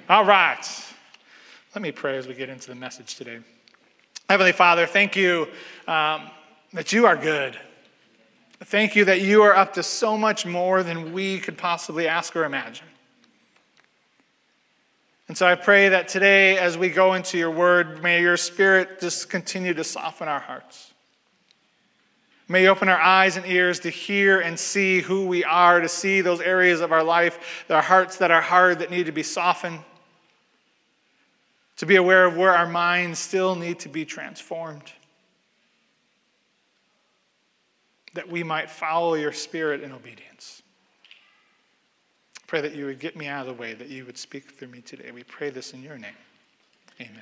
All right. Let me pray as we get into the message today. Heavenly Father, thank you that you are good. Thank you that you are up to so much more than we could possibly ask or imagine. And so I pray that today, as we go into your word, may your Spirit just continue to soften our hearts. May you open our eyes and ears to hear and see who we are, to see those areas of our life, our hearts that are hard, that need to be softened, to be aware of where our minds still need to be transformed, that we might follow your Spirit in obedience. Pray that you would get me out of the way, that you would speak through me today. We pray this in your name. Amen.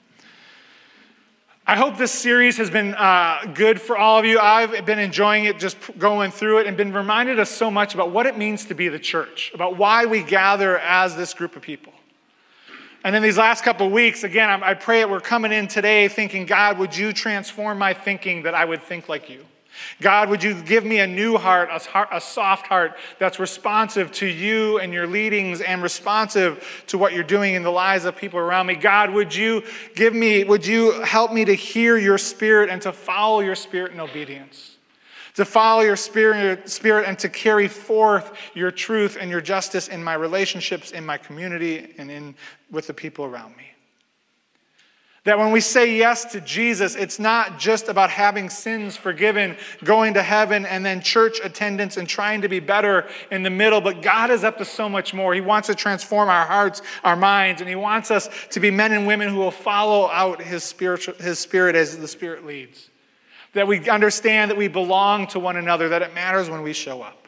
I hope this series has been good for all of you. I've been enjoying it, just going through it, and been reminded us so much about what it means to be the church, about why we gather as this group of people. And in these last couple of weeks, again, I pray that we're coming in today thinking, God, would you transform my thinking that I would think like you? God, would you give me a new heart, a soft heart that's responsive to you and your leadings and responsive to what you're doing in the lives of people around me? God, would you help me to hear your Spirit and to follow your Spirit in obedience? To follow your spirit and to carry forth your truth and your justice in my relationships, in my community, and with the people around me. That when we say yes to Jesus, it's not just about having sins forgiven, going to heaven, and then church attendance and trying to be better in the middle, but God is up to so much more. He wants to transform our hearts, our minds, and he wants us to be men and women who will follow out his Spirit as the Spirit leads. That we understand that we belong to one another, that it matters when we show up.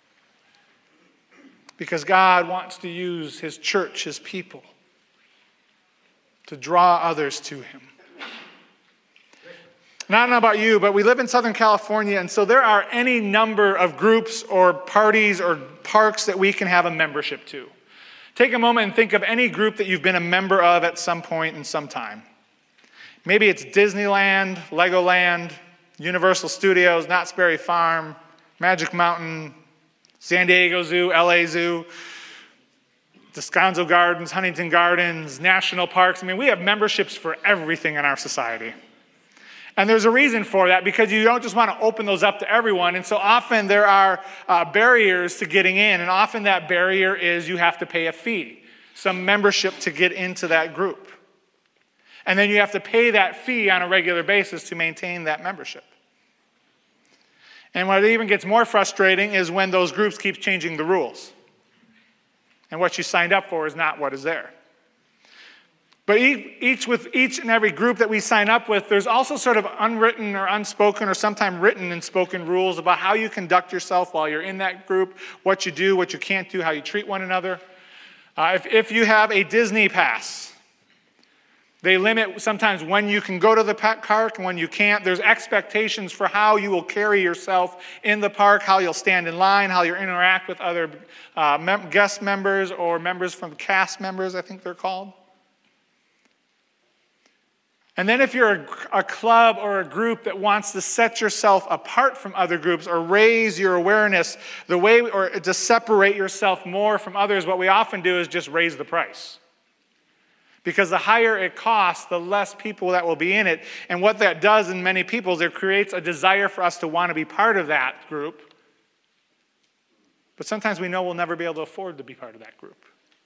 Because God wants to use his church, his people, to draw others to him. And I don't know about you, but we live in Southern California, and so there are any number of groups or parties or parks that we can have a membership to. Take a moment and think of any group that you've been a member of at some point in some time. Maybe it's Disneyland, Legoland, Universal Studios, Knott's Berry Farm, Magic Mountain, San Diego Zoo, LA Zoo, Descanso Gardens, Huntington Gardens, national parks. I mean, we have memberships for everything in our society. And there's a reason for that, because you don't just want to open those up to everyone. And so often there are barriers to getting in. And often that barrier is you have to pay a fee, some membership to get into that group. And then you have to pay that fee on a regular basis to maintain that membership. And what even gets more frustrating is when those groups keep changing the rules. And what you signed up for is not what is there. But with each and every group that we sign up with, there's also sort of unwritten or unspoken or sometimes written and spoken rules about how you conduct yourself while you're in that group, what you do, what you can't do, how you treat one another. If you have a Disney pass, they limit sometimes when you can go to the park and when you can't. There's expectations for how you will carry yourself in the park, how you'll stand in line, how you'll interact with other guest members or members from cast members, I think they're called. And then if you're a club or a group that wants to set yourself apart from other groups or raise your awareness, or to separate yourself more from others, what we often do is just raise the price. Because the higher it costs, the less people that will be in it. And what that does in many people is it creates a desire for us to want to be part of that group. But sometimes we know we'll never be able to afford to be part of that group.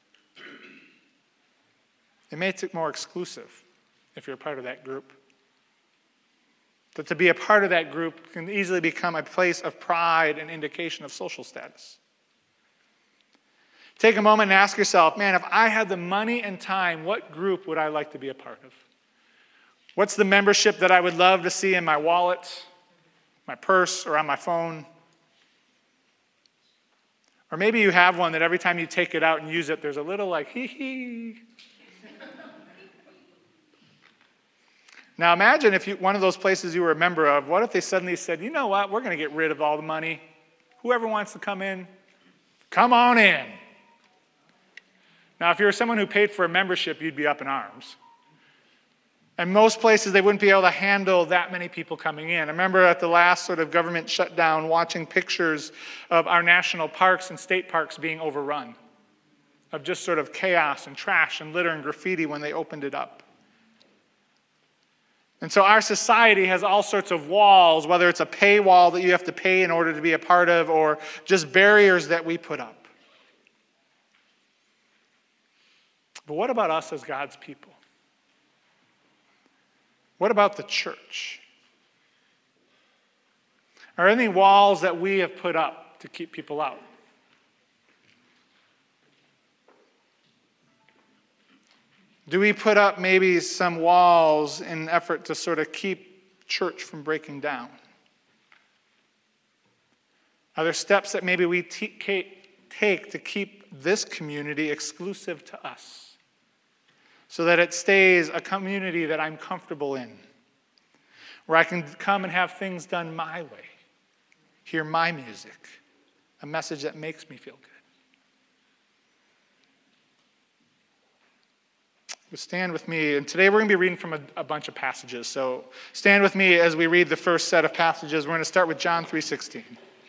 It makes it more exclusive if you're a part of that group. But to be a part of that group can easily become a place of pride and indication of social status. Take a moment and ask yourself, man, if I had the money and time, what group would I like to be a part of? What's the membership that I would love to see in my wallet, my purse, or on my phone? Or maybe you have one that every time you take it out and use it, there's a little like, hee. Now imagine if one of those places you were a member of, what if they suddenly said, you know what, we're going to get rid of all the money. Whoever wants to come in, come on in. Now, if you're someone who paid for a membership, you'd be up in arms. And most places, they wouldn't be able to handle that many people coming in. I remember at the last sort of government shutdown, watching pictures of our national parks and state parks being overrun. of just sort of chaos and trash and litter and graffiti when they opened it up. And so our society has all sorts of walls, whether it's a paywall that you have to pay in order to be a part of, or just barriers that we put up. But what about us as God's people? What about the church? Are there any walls that we have put up to keep people out? Do we put up maybe some walls in an effort to sort of keep church from breaking down? Are there steps that maybe we take to keep this community exclusive to us so that it stays a community that I'm comfortable in, where I can come and have things done my way, hear my music, a message that makes me feel good? Stand with me, and today we're going to be reading from a bunch of passages. So stand with me as we read the first set of passages. We're going to start with John 3:16.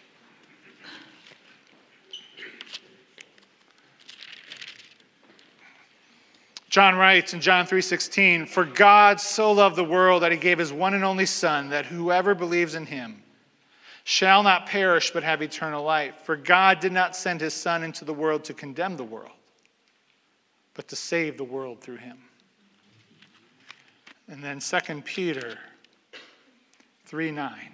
John writes in John 3:16, "For God so loved the world that he gave his one and only Son, that whoever believes in him shall not perish but have eternal life. For God did not send his Son into the world to condemn the world, but to save the world through him." And then 2 Peter 3:9.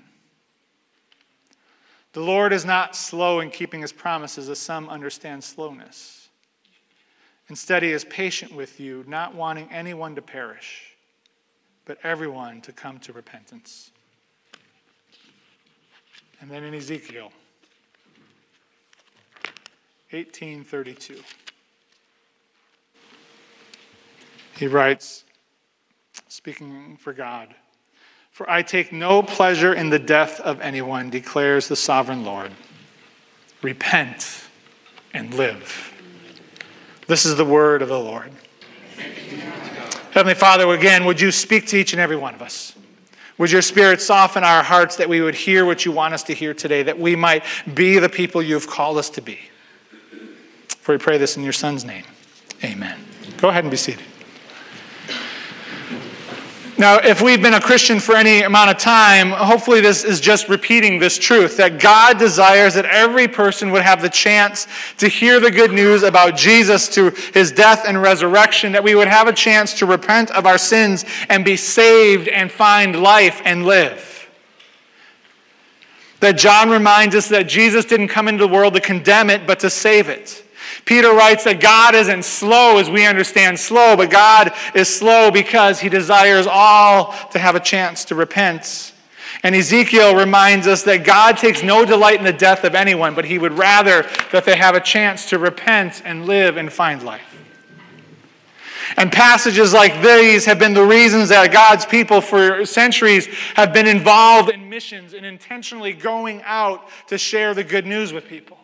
"The Lord is not slow in keeping his promises, as some understand slowness. Instead, he is patient with you, not wanting anyone to perish, but everyone to come to repentance." And then in Ezekiel 18:32. He writes, speaking for God, "For I take no pleasure in the death of anyone, declares the sovereign Lord. Repent and live." This is the word of the Lord. Heavenly Father, again, would you speak to each and every one of us? Would your Spirit soften our hearts that we would hear what you want us to hear today, that we might be the people you've called us to be? For we pray this in your Son's name. Amen. Go ahead and be seated. Now, if we've been a Christian for any amount of time, hopefully this is just repeating this truth, that God desires that every person would have the chance to hear the good news about Jesus, to his death and resurrection, that we would have a chance to repent of our sins and be saved and find life and live. That John reminds us that Jesus didn't come into the world to condemn it, but to save it. Peter writes that God isn't slow as we understand slow, but God is slow because he desires all to have a chance to repent. And Ezekiel reminds us that God takes no delight in the death of anyone, but he would rather that they have a chance to repent and live and find life. And passages like these have been the reasons that God's people for centuries have been involved in missions and intentionally going out to share the good news with people.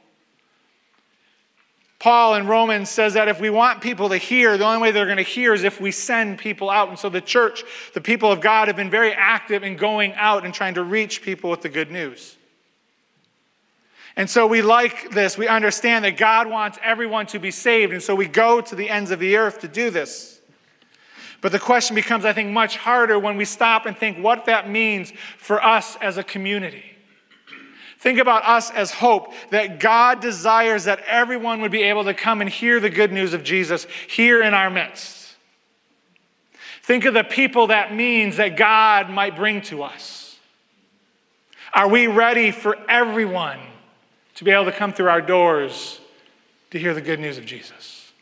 Paul in Romans says that if we want people to hear, the only way they're going to hear is if we send people out. And so the church, the people of God, have been very active in going out and trying to reach people with the good news. And so we like this. We understand that God wants everyone to be saved. And so we go to the ends of the earth to do this. But the question becomes, I think, much harder when we stop and think what that means for us as a community. Think about us as Hope, that God desires that everyone would be able to come and hear the good news of Jesus here in our midst. Think of the people that means that God might bring to us. Are we ready for everyone to be able to come through our doors to hear the good news of Jesus?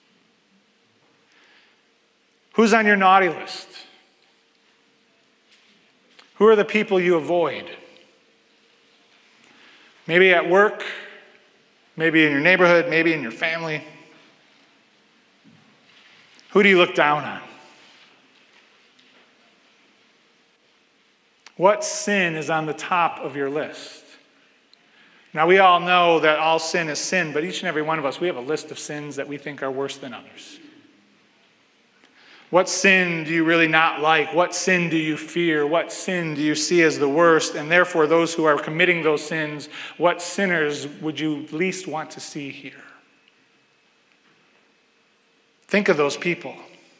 Who's on your naughty list? Who are the people you avoid? Maybe at work, maybe in your neighborhood, maybe in your family. Who do you look down on? What sin is on the top of your list? Now, we all know that all sin is sin, but each and every one of us, we have a list of sins that we think are worse than others. What sin do you really not like? What sin do you fear? What sin do you see as the worst? And therefore, those who are committing those sins, what sinners would you least want to see here? Think of those people.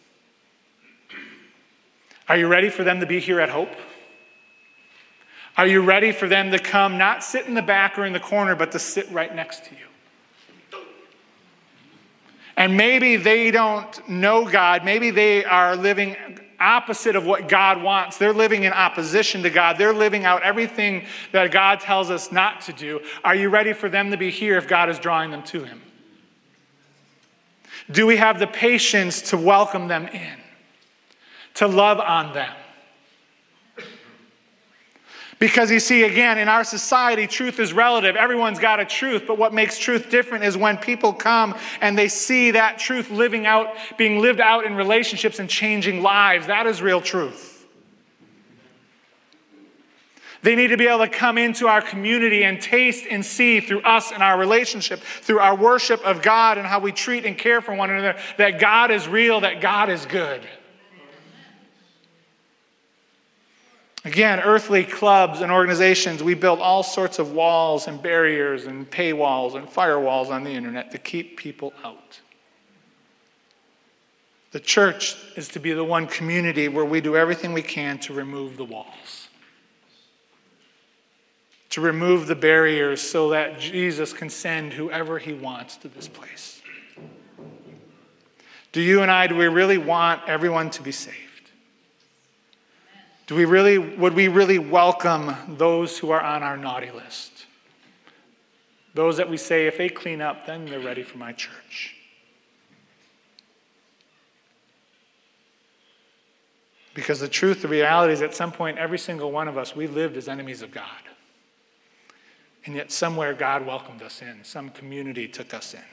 Are you ready for them to be here at Hope? Are you ready for them to come, not sit in the back or in the corner, but to sit right next to you? And maybe they don't know God. Maybe they are living opposite of what God wants. They're living in opposition to God. They're living out everything that God tells us not to do. Are you ready for them to be here if God is drawing them to him? Do we have the patience to welcome them in, to love on them? Because you see, again, in our society, truth is relative. Everyone's got a truth, but what makes truth different is when people come and they see that truth being lived out in relationships and changing lives. That is real truth. They need to be able to come into our community and taste and see through us and our relationship, through our worship of God and how we treat and care for one another, that God is real, that God is good. Again, earthly clubs and organizations, we build all sorts of walls and barriers and paywalls and firewalls on the internet to keep people out. The church is to be the one community where we do everything we can to remove the walls, to remove the barriers so that Jesus can send whoever he wants to this place. Do we really want everyone to be saved? Would we really welcome those who are on our naughty list? Those that we say, if they clean up, then they're ready for my church. Because the reality is at some point, every single one of us, we lived as enemies of God. And yet somewhere God welcomed us in. Some community took us in.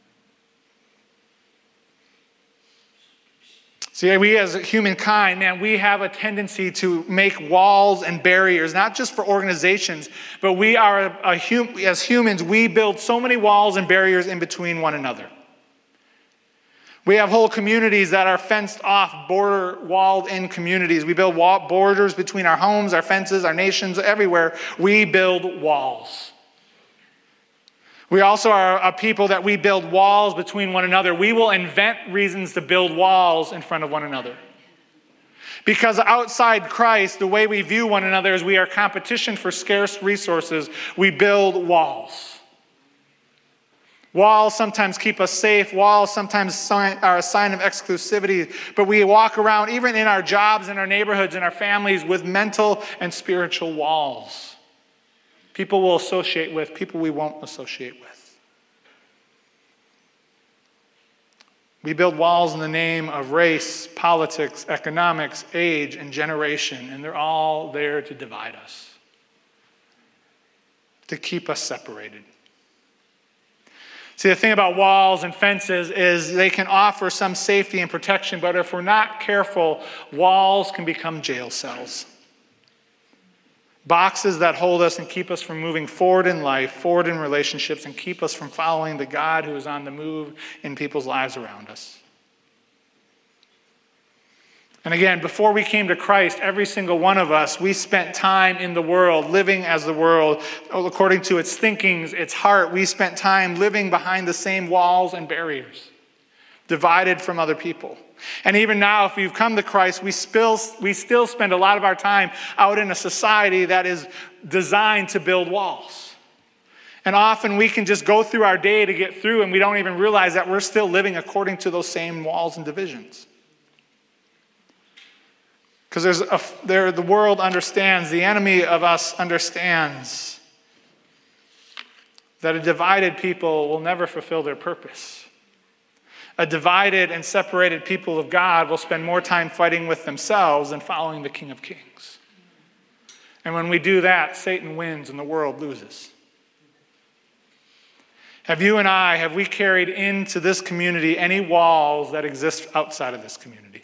See, we as humankind, man, we have a tendency to make walls and barriers, not just for organizations, but we are, as humans, we build so many walls and barriers in between one another. We have whole communities that are fenced off, walled-in communities. We build borders between our homes, our fences, our nations, everywhere. We build walls. We also are a people that we build walls between one another. We will invent reasons to build walls in front of one another. Because outside Christ, the way we view one another is we are competition for scarce resources. We build walls. Walls sometimes keep us safe. Walls sometimes are a sign of exclusivity. But we walk around, even in our jobs, in our neighborhoods, in our families, with mental and spiritual walls. People we'll associate with, people we won't associate with. We build walls in the name of race, politics, economics, age, and generation, and they're all there to divide us, to keep us separated. See, the thing about walls and fences is they can offer some safety and protection, but if we're not careful, walls can become jail cells. Boxes that hold us and keep us from moving forward in life, forward in relationships, and keep us from following the God who is on the move in people's lives around us. And again, before we came to Christ, every single one of us, we spent time in the world, living as the world, according to its thinkings, its heart. We spent time living behind the same walls and barriers, divided from other people. And even now, if we've come to Christ, we still spend a lot of our time out in a society that is designed to build walls. And often we can just go through our day to get through, and we don't even realize that we're still living according to those same walls and divisions. Because the world understands, the enemy of us understands that a divided people will never fulfill their purpose. A divided and separated people of God will spend more time fighting with themselves than following the King of Kings. And when we do that, Satan wins and the world loses. Have we carried into this community any walls that exist outside of this community?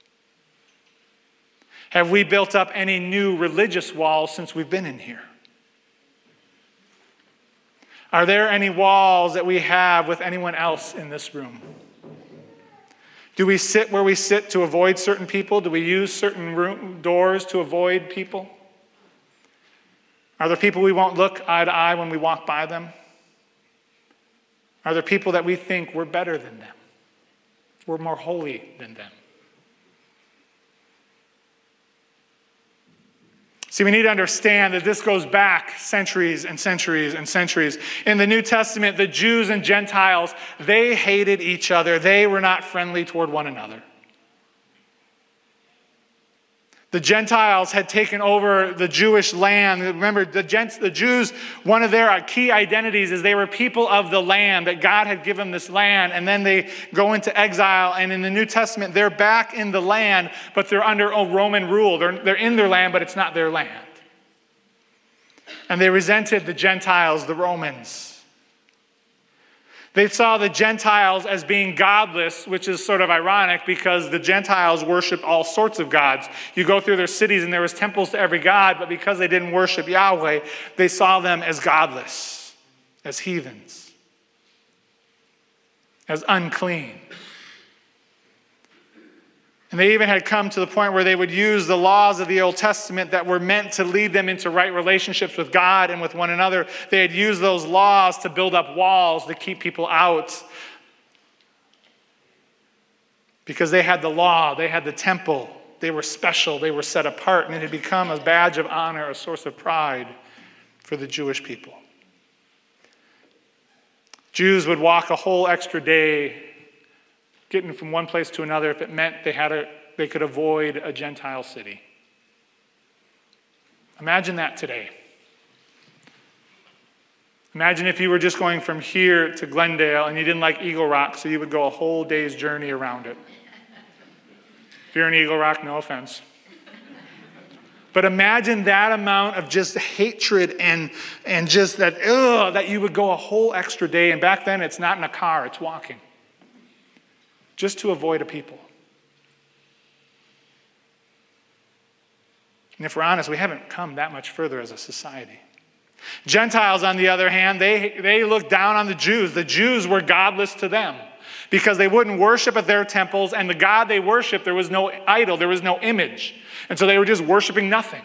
Have we built up any new religious walls since we've been in here? Are there any walls that we have with anyone else in this room? Do we sit where we sit to avoid certain people? Do we use certain doors to avoid people? Are there people we won't look eye to eye when we walk by them? Are there people that we think we're better than them? were more holy than them. See, we need to understand that this goes back centuries and centuries and centuries. In the New Testament, the Jews and Gentiles, they hated each other. They were not friendly toward one another. The Gentiles had taken over the Jewish land. Remember, the Jews, one of their key identities is they were people of the land, that God had given this land, and then they go into exile, and in the New Testament, they're back in the land, but they're under Roman rule. They're in their land, but it's not their land. And they resented the Gentiles, the Romans. They saw the Gentiles as being godless, which is sort of ironic because the Gentiles worshiped all sorts of gods. You go through their cities and there was temples to every god, but because they didn't worship Yahweh, they saw them as godless, as heathens, as unclean. And they even had come to the point where they would use the laws of the Old Testament that were meant to lead them into right relationships with God and with one another. They had used those laws to build up walls to keep people out. Because they had the law, they had the temple, they were special, they were set apart, and it had become a badge of honor, a source of pride for the Jewish people. Jews would walk a whole extra day getting from one place to another if it meant they could avoid a Gentile city. Imagine that today. Imagine if you were just going from here to Glendale and you didn't like Eagle Rock, so you would go a whole day's journey around it. If you're in Eagle Rock, no offense. But imagine that amount of just hatred and just that you would go a whole extra day. And back then, it's not in a car, it's walking. Just to avoid a people. And if we're honest, we haven't come that much further as a society. Gentiles, on the other hand, they looked down on the Jews. The Jews were godless to them because they wouldn't worship at their temples, and the God they worshiped, there was no idol, there was no image. And so they were just worshiping nothing.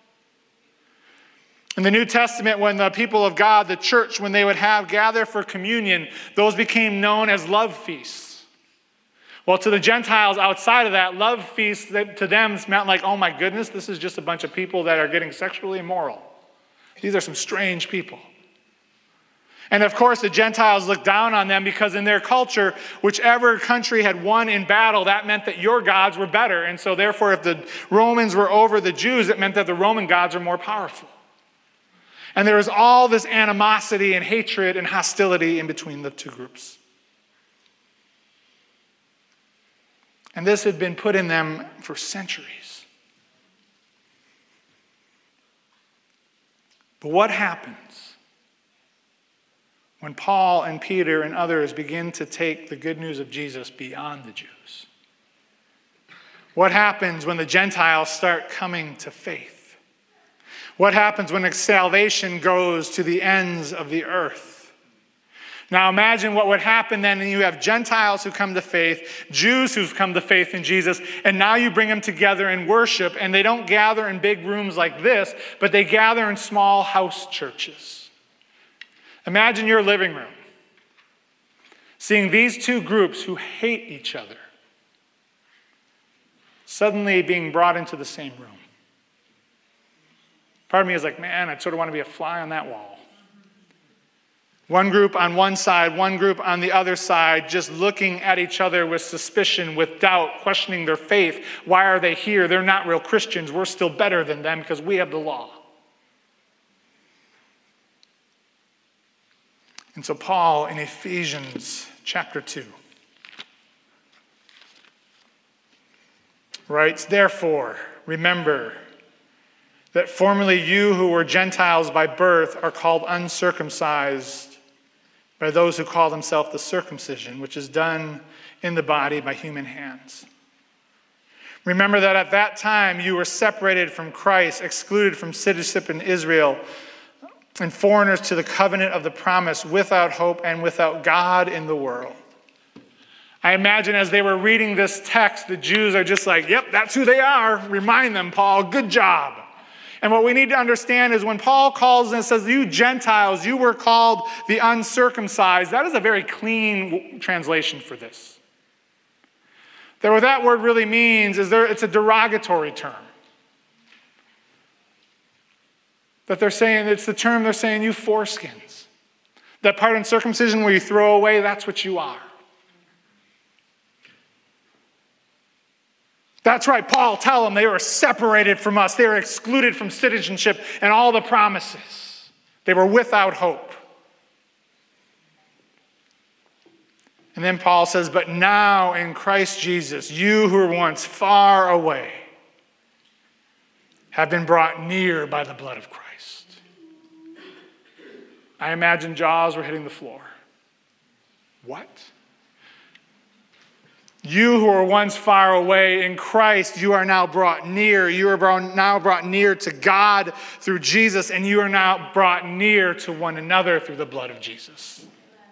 In the New Testament, when the people of God, the church, when they would gather for communion, those became known as love feasts. Well, to the Gentiles outside of that, love feasts to them meant like, oh my goodness, this is just a bunch of people that are getting sexually immoral. These are some strange people. And of course, the Gentiles looked down on them because in their culture, whichever country had won in battle, that meant that your gods were better. And so therefore, if the Romans were over the Jews, it meant that the Roman gods are more powerful. And there was all this animosity and hatred and hostility in between the two groups. And this had been put in them for centuries. But what happens when Paul and Peter and others begin to take the good news of Jesus beyond the Jews? What happens when the Gentiles start coming to faith? What happens when salvation goes to the ends of the earth? Now imagine what would happen then, and you have Gentiles who come to faith, Jews who've come to faith in Jesus, and now you bring them together in worship, and they don't gather in big rooms like this, but they gather in small house churches. Imagine your living room, seeing these two groups who hate each other, suddenly being brought into the same room. Part of me is like, man, I'd sort of want to be a fly on that wall. One group on one side, one group on the other side, just looking at each other with suspicion, with doubt, questioning their faith. Why are they here? They're not real Christians. We're still better than them because we have the law. And so Paul in Ephesians chapter 2 writes, "Therefore, remember that formerly you who were Gentiles by birth are called uncircumcised by those who call themselves the circumcision, which is done in the body by human hands. Remember that at that time you were separated from Christ, excluded from citizenship in Israel, and foreigners to the covenant of the promise, without hope and without God in the world." I imagine as they were reading this text, the Jews are just like, yep, that's who they are. Remind them, Paul, good job. And what we need to understand is when Paul calls and says, you Gentiles, you were called the uncircumcised, that is a very clean translation for this. That what that word really means is it's a derogatory term. That they're saying, it's the term they're saying, you foreskins. That part in circumcision where you throw away, that's what you are. That's right, Paul, tell them they were separated from us. They were excluded from citizenship and all the promises. They were without hope. And then Paul says, but now in Christ Jesus, you who were once far away have been brought near by the blood of Christ. I imagine jaws were hitting the floor. What? You who were once far away in Christ, you are now brought near. You are now brought near to God through Jesus, and you are now brought near to one another through the blood of Jesus.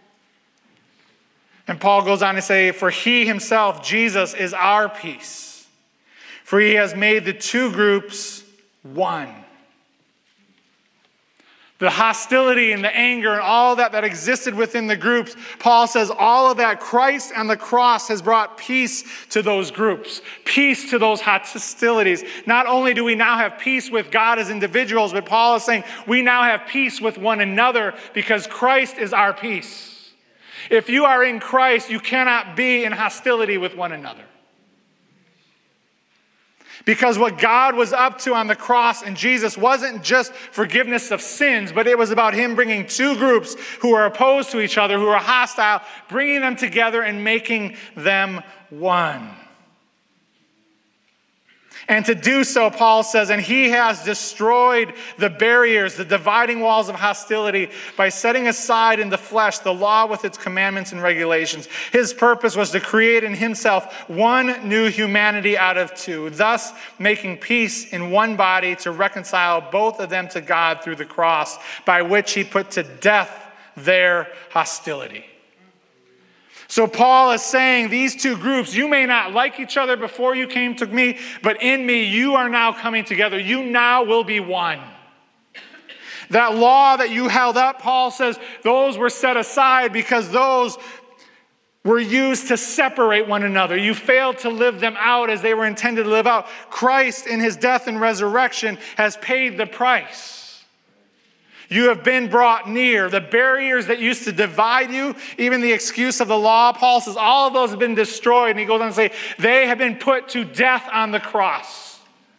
And Paul goes on to say, for he himself, Jesus, is our peace. For he has made the two groups one. The hostility and the anger and all that existed within the groups, Paul says all of that, Christ on the cross has brought peace to those groups, peace to those hostilities. Not only do we now have peace with God as individuals, but Paul is saying we now have peace with one another because Christ is our peace. If you are in Christ, you cannot be in hostility with one another. Because what God was up to on the cross in Jesus wasn't just forgiveness of sins, but it was about him bringing two groups who are opposed to each other, who are hostile, bringing them together and making them one. And to do so, Paul says, and he has destroyed the barriers, the dividing walls of hostility by setting aside in the flesh the law with its commandments and regulations. His purpose was to create in himself one new humanity out of two, thus making peace in one body to reconcile both of them to God through the cross, by which he put to death their hostility. So Paul is saying these two groups, you may not like each other before you came to me, but in me you are now coming together. You now will be one. That law that you held up, Paul says, those were set aside because those were used to separate one another. You failed to live them out as they were intended to live out. Christ in his death and resurrection has paid the price. You have been brought near. The barriers that used to divide you, even the excuse of the law, Paul says all of those have been destroyed. And he goes on to say, they have been put to death on the cross.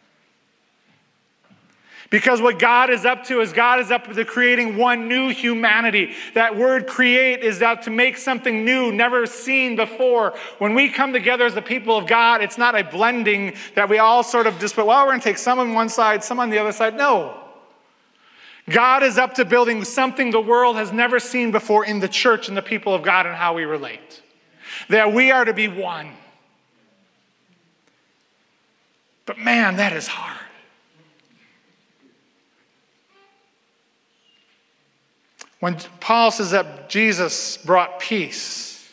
Because what God is up to is God is up to creating one new humanity. That word create is out to make something new, never seen before. When we come together as the people of God, it's not a blending that we all sort of just put, well, we're going to take some on one side, some on the other side. No. God is up to building something the world has never seen before in the church and the people of God and how we relate. That we are to be one. But man, that is hard. When Paul says that Jesus brought peace,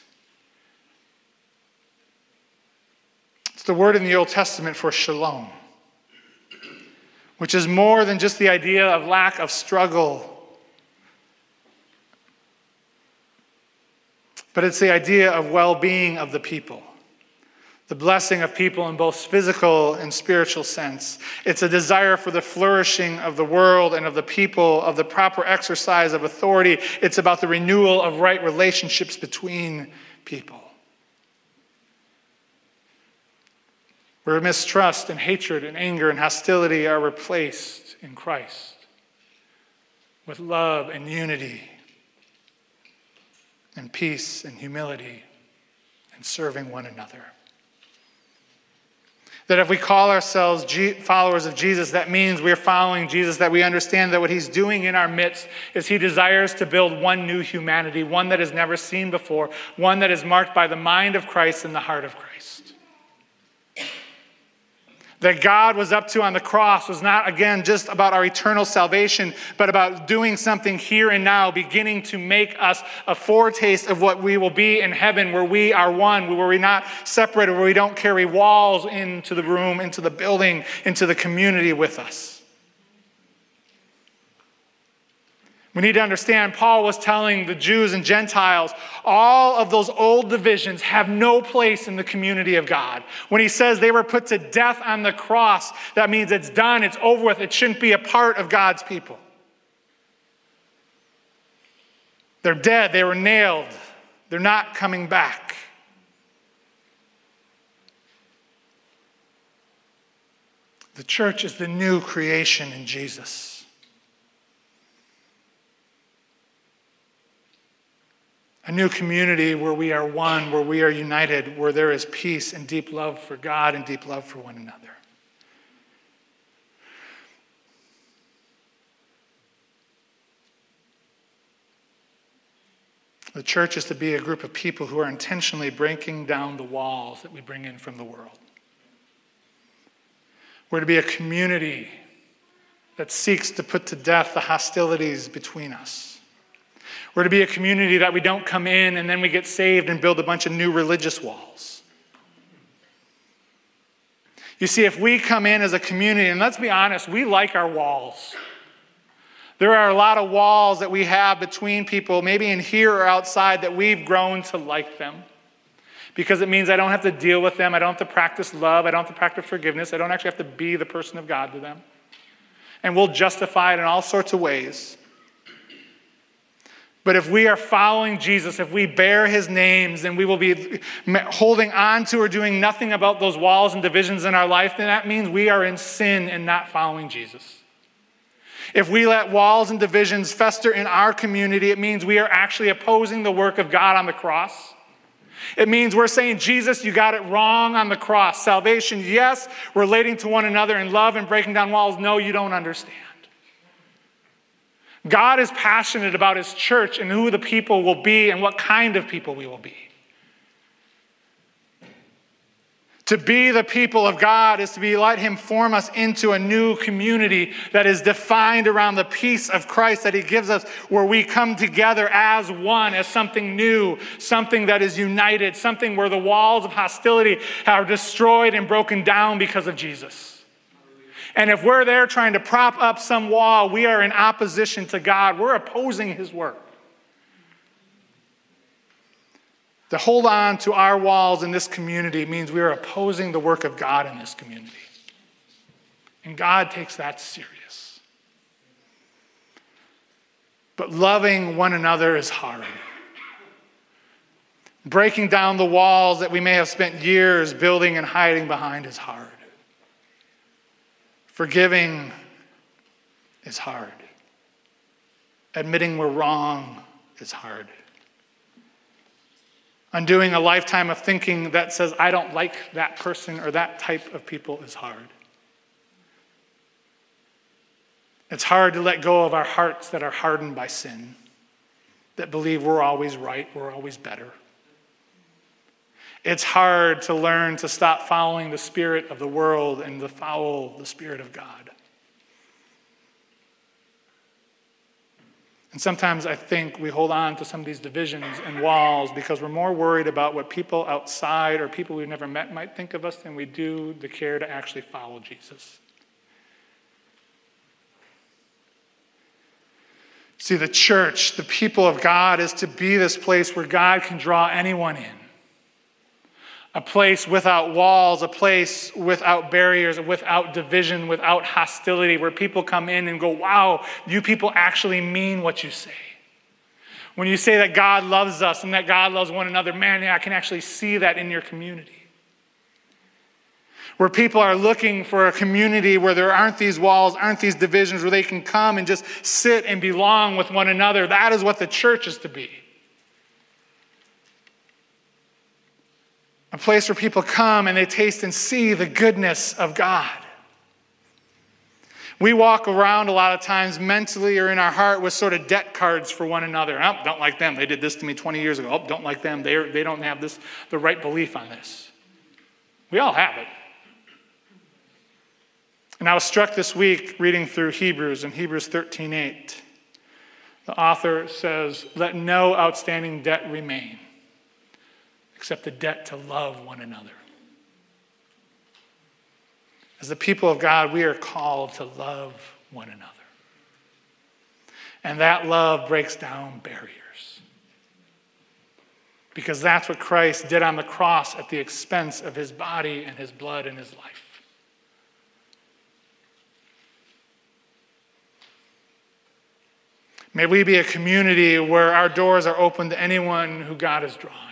it's the word in the Old Testament for shalom, which is more than just the idea of lack of struggle. But it's the idea of well-being of the people. The blessing of people in both physical and spiritual sense. It's a desire for the flourishing of the world and of the people, of the proper exercise of authority. It's about the renewal of right relationships between people. Where mistrust and hatred and anger and hostility are replaced in Christ with love and unity and peace and humility and serving one another. That if we call ourselves followers of Jesus, that means we're following Jesus, that we understand that what he's doing in our midst is he desires to build one new humanity, one that is never seen before, one that is marked by the mind of Christ and the heart of Christ. That God was up to on the cross was not, again, just about our eternal salvation, but about doing something here and now, beginning to make us a foretaste of what we will be in heaven, where we are one, where we're not separated, where we don't carry walls into the room, into the building, into the community with us. We need to understand Paul was telling the Jews and Gentiles, all of those old divisions have no place in the community of God. When he says they were put to death on the cross, that means it's done, it's over with. It shouldn't be a part of God's people. They're dead, they were nailed. They're not coming back. The church is the new creation in Jesus. A new community where we are one, where we are united, where there is peace and deep love for God and deep love for one another. The church is to be a group of people who are intentionally breaking down the walls that we bring in from the world. We're to be a community that seeks to put to death the hostilities between us. We're to be a community that we don't come in and then we get saved and build a bunch of new religious walls. You see, if we come in as a community, and let's be honest, we like our walls. There are a lot of walls that we have between people, maybe in here or outside, that we've grown to like them. Because it means I don't have to deal with them. I don't have to practice love. I don't have to practice forgiveness. I don't actually have to be the person of God to them. And we'll justify it in all sorts of ways. But if we are following Jesus, if we bear his names, then we will be holding on to or doing nothing about those walls and divisions in our life, then that means we are in sin and not following Jesus. If we let walls and divisions fester in our community, it means we are actually opposing the work of God on the cross. It means we're saying, Jesus, you got it wrong on the cross. Salvation, yes. Relating to one another in love and breaking down walls, no, you don't understand. God is passionate about his church and who the people will be and what kind of people we will be. To be the people of God is to let him form us into a new community that is defined around the peace of Christ that he gives us, where we come together as one, as something new, something that is united, something where the walls of hostility are destroyed and broken down because of Jesus. And if we're there trying to prop up some wall, we are in opposition to God. We're opposing his work. To hold on to our walls in this community means we are opposing the work of God in this community. And God takes that serious. But loving one another is hard. Breaking down the walls that we may have spent years building and hiding behind is hard. Forgiving is hard. Admitting we're wrong is hard. Undoing a lifetime of thinking that says, I don't like that person or that type of people is hard. It's hard to let go of our hearts that are hardened by sin, that believe we're always right, we're always better. It's hard to learn to stop following the spirit of the world and to follow the Spirit of God. And sometimes I think we hold on to some of these divisions and walls because we're more worried about what people outside or people we've never met might think of us than we do the care to actually follow Jesus. See, the church, the people of God, is to be this place where God can draw anyone in. A place without walls, a place without barriers, without division, without hostility, where people come in and go, wow, you people actually mean what you say. When you say that God loves us and that God loves one another, man, I can actually see that in your community. Where people are looking for a community where there aren't these walls, aren't these divisions, where they can come and just sit and belong with one another. That is what the church is to be. A place where people come and they taste and see the goodness of God. We walk around a lot of times mentally or in our heart with sort of debt cards for one another. Oh, don't like them. They did this to me 20 years ago. Oh, don't like them. They don't have the right belief on this. We all have it. And I was struck this week reading through Hebrews, in Hebrews 13:8. The author says, let no outstanding debt remain, except the debt to love one another. As the people of God, we are called to love one another. And that love breaks down barriers. Because that's what Christ did on the cross at the expense of his body and his blood and his life. May we be a community where our doors are open to anyone who God is drawing.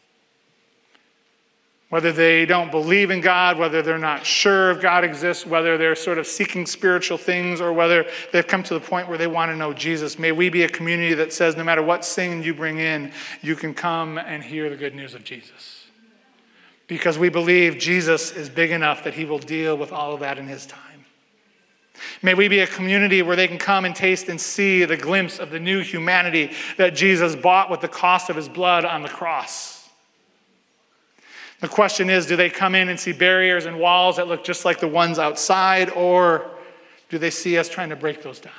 Whether they don't believe in God, whether they're not sure if God exists, whether they're sort of seeking spiritual things, or whether they've come to the point where they want to know Jesus. May we be a community that says no matter what sin you bring in, you can come and hear the good news of Jesus. Because we believe Jesus is big enough that he will deal with all of that in his time. May we be a community where they can come and taste and see the glimpse of the new humanity that Jesus bought with the cost of his blood on the cross. The question is, do they come in and see barriers and walls that look just like the ones outside, or do they see us trying to break those down?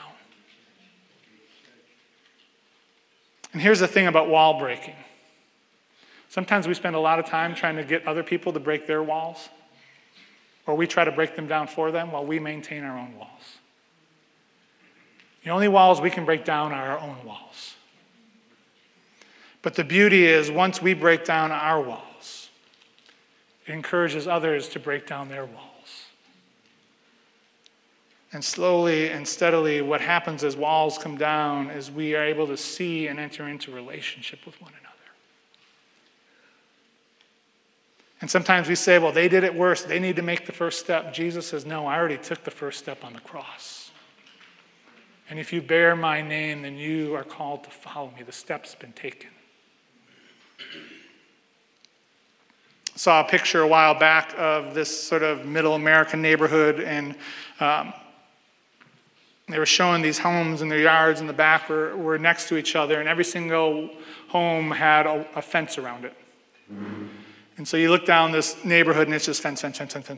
And here's the thing about wall breaking. Sometimes we spend a lot of time trying to get other people to break their walls, or we try to break them down for them while we maintain our own walls. The only walls we can break down are our own walls. But the beauty is, once we break down our walls, it encourages others to break down their walls. And slowly and steadily, what happens as walls come down is we are able to see and enter into relationship with one another. And sometimes we say, well, they did it worse. They need to make the first step. Jesus says, no, I already took the first step on the cross. And if you bear my name, then you are called to follow me. The step's been taken. Saw a picture a while back of this sort of middle American neighborhood, and they were showing these homes and their yards in the back were next to each other, and every single home had a fence around it. And so you look down this neighborhood and it's just fence.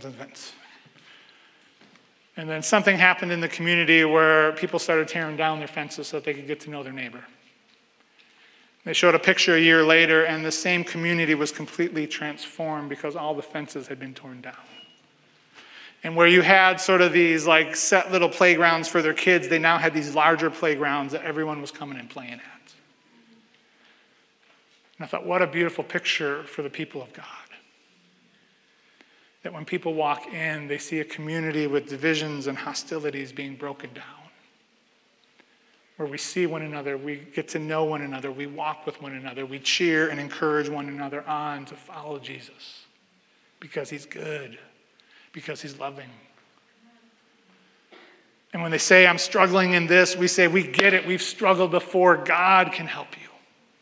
And then something happened in the community where people started tearing down their fences so that they could get to know their neighbor. They showed a picture a year later, and the same community was completely transformed because all the fences had been torn down. And where you had sort of these like set little playgrounds for their kids, they now had these larger playgrounds that everyone was coming and playing at. And I thought, what a beautiful picture for the people of God. That when people walk in, they see a community with divisions and hostilities being broken down. Where we see one another, we get to know one another, we walk with one another, we cheer and encourage one another on to follow Jesus. Because he's good, because he's loving. And when they say, I'm struggling in this, we say, we get it, we've struggled before. God can help you.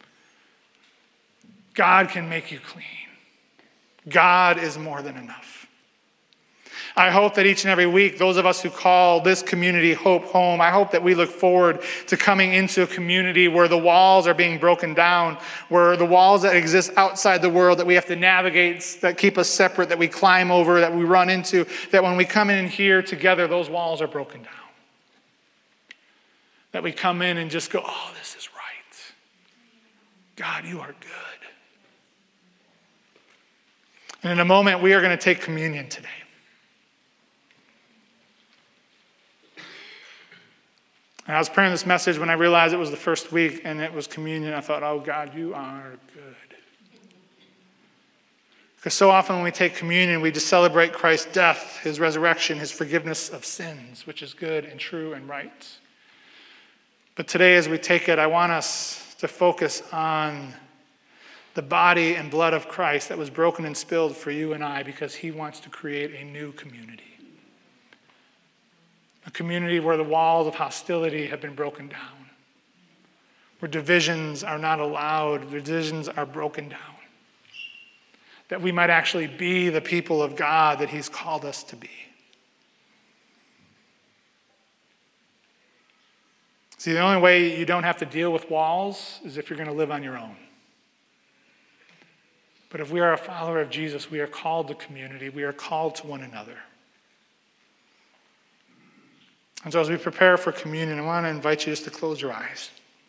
God can make you clean. God is more than enough. I hope that each and every week, those of us who call this community Hope home, I hope that we look forward to coming into a community where the walls are being broken down, where the walls that exist outside the world that we have to navigate, that keep us separate, that we climb over, that we run into, that when we come in here together, those walls are broken down. That we come in and just go, oh, this is right. God, you are good. And in a moment, we are going to take communion today. And I was praying this message when I realized it was the first week and it was communion. I thought, oh, God, you are good. Because so often when we take communion, we just celebrate Christ's death, his resurrection, his forgiveness of sins, which is good and true and right. But today as we take it, I want us to focus on the body and blood of Christ that was broken and spilled for you and I because he wants to create a new community. A community where the walls of hostility have been broken down. Where divisions are not allowed, divisions are broken down. That we might actually be the people of God that he's called us to be. See, the only way you don't have to deal with walls is if you're going to live on your own. But if we are a follower of Jesus, we are called to community. We are called to one another. And so as we prepare for communion, I want to invite you just to close your eyes.